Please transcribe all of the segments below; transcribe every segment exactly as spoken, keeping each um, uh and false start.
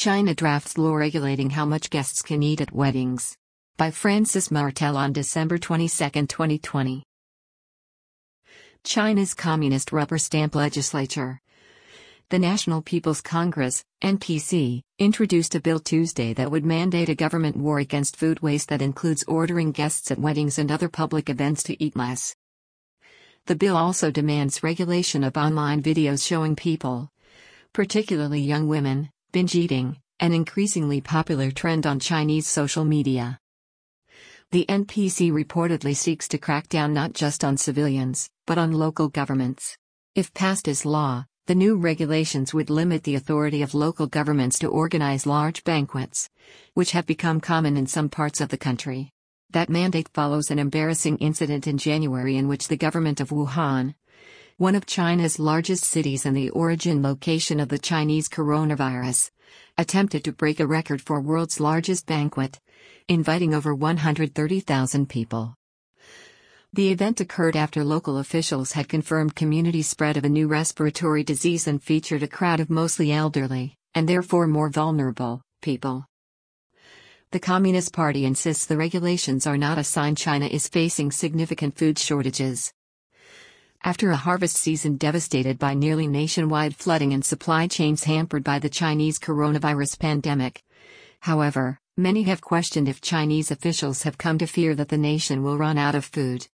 China drafts law regulating how much guests can eat at weddings. By Francis Martel on December twenty-second, twenty twenty. China's Communist Rubber Stamp Legislature. The National People's Congress, N P C, introduced a bill Tuesday that would mandate a government war against food waste that includes ordering guests at weddings and other public events to eat less. The bill also demands regulation of online videos showing people, particularly young women, binge eating, an increasingly popular trend on Chinese social media. The N P C reportedly seeks to crack down not just on civilians, but on local governments. If passed as law, the new regulations would limit the authority of local governments to organize large banquets, which have become common in some parts of the country. That mandate follows an embarrassing incident in January in which the government of Wuhan, one of China's largest cities and the origin location of the Chinese coronavirus, attempted to break a record for world's largest banquet, inviting over one hundred thirty thousand people. The event occurred after local officials had confirmed community spread of a new respiratory disease and featured a crowd of mostly elderly, and therefore more vulnerable, people. The Communist Party insists the regulations are not a sign China is facing significant food shortages. After a harvest season devastated by nearly nationwide flooding and supply chains hampered by the Chinese coronavirus pandemic, however, many have questioned if Chinese officials have come to fear that the nation will run out of food.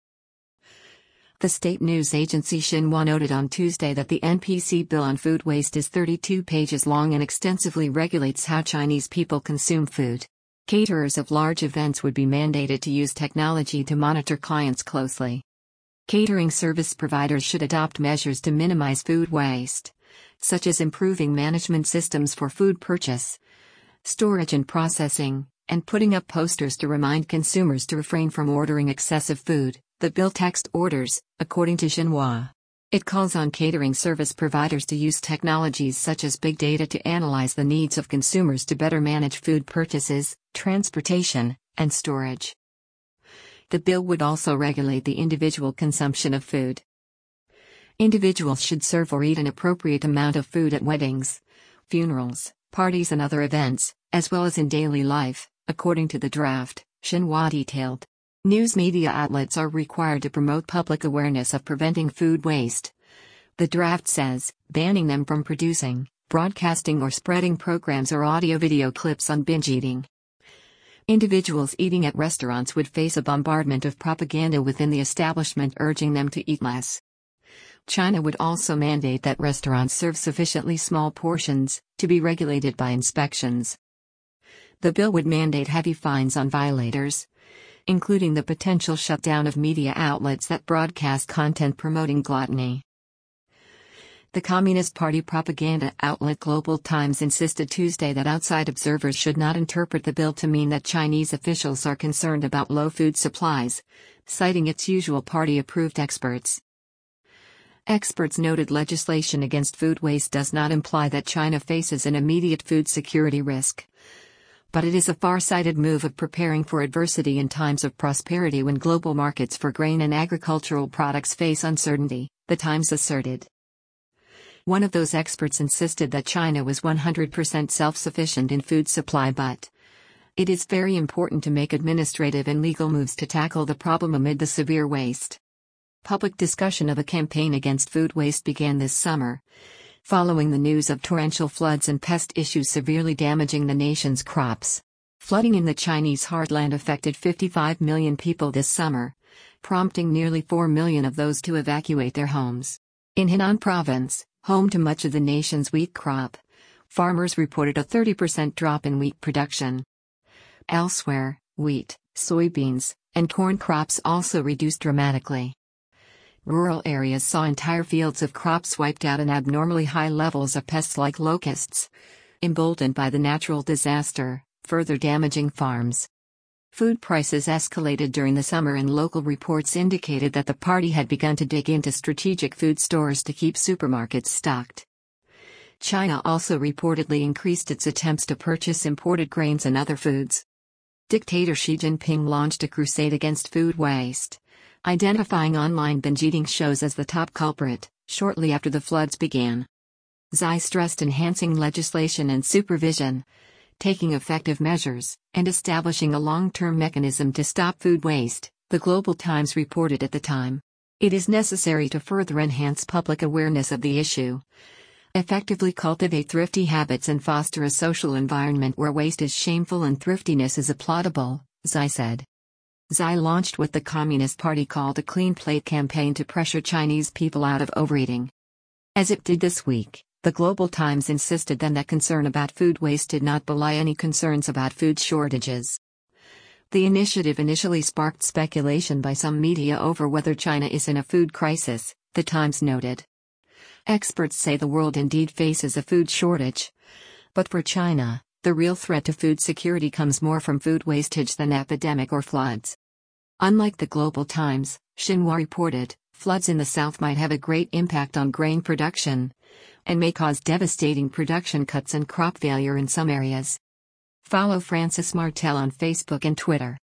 The state news agency Xinhua noted on Tuesday that the N P C bill on food waste is thirty-two pages long and extensively regulates how Chinese people consume food. Caterers of large events would be mandated to use technology to monitor clients closely. Catering service providers should adopt measures to minimize food waste, such as improving management systems for food purchase, storage and processing, and putting up posters to remind consumers to refrain from ordering excessive food, the bill text orders, according to Xinhua. It calls on catering service providers to use technologies such as big data to analyze the needs of consumers to better manage food purchases, transportation, and storage. The bill would also regulate the individual consumption of food. Individuals should serve or eat an appropriate amount of food at weddings, funerals, parties and other events, as well as in daily life, according to the draft, Xinhua detailed. News media outlets are required to promote public awareness of preventing food waste. The draft says, banning them from producing, broadcasting or spreading programs or audio-video clips on binge eating. Individuals eating at restaurants would face a bombardment of propaganda within the establishment urging them to eat less. China would also mandate that restaurants serve sufficiently small portions, to be regulated by inspections. The bill would mandate heavy fines on violators, including the potential shutdown of media outlets that broadcast content promoting gluttony. The Communist Party propaganda outlet Global Times insisted Tuesday that outside observers should not interpret the bill to mean that Chinese officials are concerned about low food supplies, citing its usual party-approved experts. Experts noted legislation against food waste does not imply that China faces an immediate food security risk. But it is a far-sighted move of preparing for adversity in times of prosperity when global markets for grain and agricultural products face uncertainty, the Times asserted. One of those experts insisted that China was one hundred percent self-sufficient in food supply, but it is very important to make administrative and legal moves to tackle the problem amid the severe waste. Public discussion of a campaign against food waste began this summer, following the news of torrential floods and pest issues severely damaging the nation's crops. Flooding in the Chinese heartland affected fifty-five million people this summer, prompting nearly four million of those to evacuate their homes. In Henan province, home to much of the nation's wheat crop, farmers reported a thirty percent drop in wheat production. Elsewhere, wheat, soybeans, and corn crops also reduced dramatically. Rural areas saw entire fields of crops wiped out and abnormally high levels of pests like locusts, emboldened by the natural disaster, further damaging farms. Food prices escalated during the summer and local reports indicated that the party had begun to dig into strategic food stores to keep supermarkets stocked. China also reportedly increased its attempts to purchase imported grains and other foods. Dictator Xi Jinping launched a crusade against food waste, identifying online binge eating shows as the top culprit, shortly after the floods began. Xi stressed enhancing legislation and supervision, taking effective measures, and establishing a long-term mechanism to stop food waste, the Global Times reported at the time. It is necessary to further enhance public awareness of the issue, effectively cultivate thrifty habits and foster a social environment where waste is shameful and thriftiness is applaudable, Xi said. Xi launched what the Communist Party called a clean plate campaign to pressure Chinese people out of overeating. As it did this week, the Global Times insisted then that concern about food waste did not belie any concerns about food shortages. The initiative initially sparked speculation by some media over whether China is in a food crisis, the Times noted. Experts say the world indeed faces a food shortage. But for China, the real threat to food security comes more from food wastage than epidemic or floods. Unlike the Global Times, Xinhua reported, floods in the south might have a great impact on grain production, and may cause devastating production cuts and crop failure in some areas. Follow Francis Martel on Facebook and Twitter.